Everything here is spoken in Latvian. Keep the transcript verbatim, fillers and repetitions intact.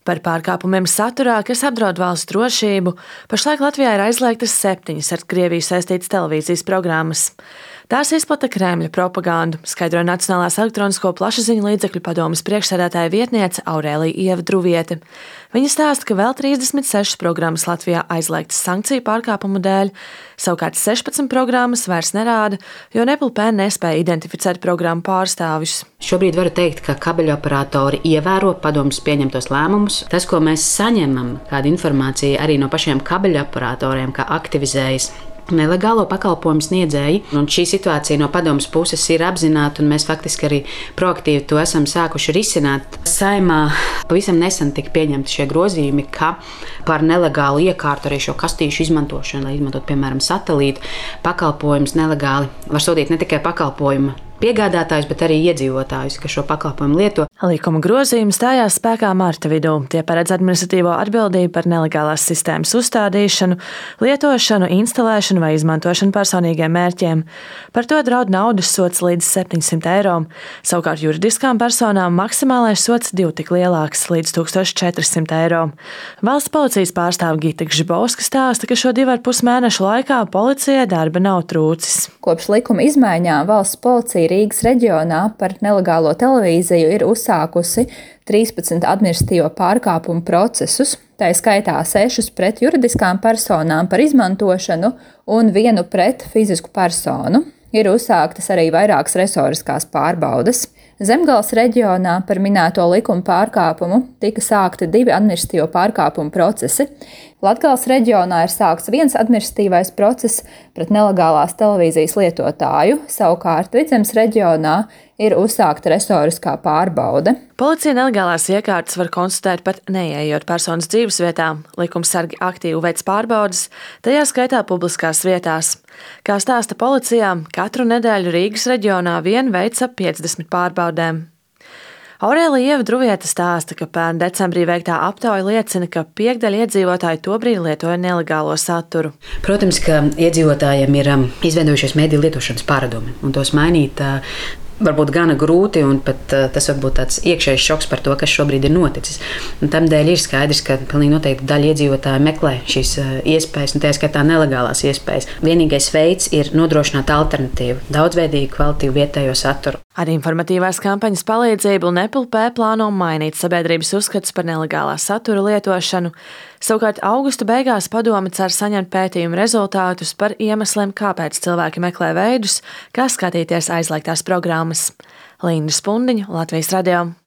Par pārkāpumiem saturā, kas apdraud valsts drošību, pašlaik Latvijā ir aizliegtas septiņas ar Krieviju saistītas televīzijas programmas. Tās izplata Kremļa propagandu, skaidroja Nacionālās elektronisko plašsaziņu līdzekļu padomes priekšsēdētāja vietniece Aurēlija Ieva Druviete. Viņa stāsta, ka vēl trīsdesmit sešas programmas Latvijā aizliegtas sankciju pārkāpumu dēļ, savukārt sešpadsmit programmas vairs nerāda, jo N E P L P nespēja identificēt programmu pārstāvjus. Šobrīd varu teikt, ka kabeļoperatori ievēro padomes pieņemtos lēmumus. Tas, ko mēs saņemam, kāda informācija arī no pašiem kabeļoperatoriem, ka aktivizējas nelegālo pakalpojumu sniedzēji. Un šī situācija no padomes puses ir apzināta, un mēs faktiski arī proaktīvi to esam sākuši risināt. Saeimā pavisam nesen tika pieņemti šie grozījumi, ka par nelegālu iekārtu arī šo kastīšu izmantošanu, lai izmantot, piemēram, satelītu pakalpojumus nelegāli, var sodīt ne tikai pakalpojumu piegādātājus, bet arī iedzīvotājus, kas šo pakalpojumu lieto. Likuma grozījumi stājās spēkā marta vidū. Tie paredz administratīvo atbildību par nelegālās sistēmas uzstādīšanu, lietošanu, instalēšanu vai izmantošanu personīgiem mērķiem. Par to draud naudas sods līdz septiņsimt eiro. Savukārt juridiskām personām maksimālais sods divu tik lielāks, līdz tūkstoš četrsimt eiro. Valsts policijas pārstāve Gita Gžibovska stāsta, ka šo divu ar pus mēnešu laikā policijai darba nav trūcis. Kopš likuma izmaiņām valsts policija Rīgas reģionā par nelegālo televīziju ir uzsākusi trīspadsmit administratīvo pārkāpumu procesus, tā skaitā sešus pret juridiskām personām par izmantošanu un vienu pret fizisku personu. Ir uzsāktas arī vairākas resoriskās pārbaudes. Zemgales reģionā par minēto likuma pārkāpumu tika sākti divi administratīvo pārkāpumu procesi. Latgales reģionā ir sākts viens administratīvais process pret nelegālās televīzijas lietotāju, savukārt Vidzemes reģionā ir uzsākta resoriskā pārbaude. Policija nelegālās iekārtas var konstatēt pat neieejot personas dzīvesvietā. Likumsargi aktīvi veic pārbaudes, tajā skaitā publiskās vietās. Kā stāsta policijā, katru nedēļu Rīgas reģionā vien veic ap piecdesmit pārbaudēm. Aurēlija Ieva Druviete stāsta, ka pērn decembrī veiktā aptauja liecina, ka piekdaļa iedzīvotāji tobrīd lietoja nelegālo saturu. Protams, ka iedzīvotājiem ir izveidojušies mediju lietošanas paradumi, un tos mainīt varbūt gana grūti, un pat uh, tas var būt tāds iekšējs šoks par to, kas šobrīd ir noticis. Un tam dēļ ir skaidrs, ka pilnīgi noteikti daļa iedzīvotāji meklē šīs uh, iespējas, un tā skaitā nelegālās iespējas. Vienīgais veids ir nodrošināt alternatīvu, daudzveidīgu, kvalitīvu vietējo saturu. Ar informatīvās kampaņas palīdzību N E P L P plāno mainīt sabiedrības uzskatus par nelegālā satura lietošanu. Savukārt augusta beigās padome cer saņemt pētījumu rezultātus par iemesliem, kāpēc cilvēki meklē veidus, kā skatīties aizliegtās programmas. Linda Spundiņa, Latvijas radio.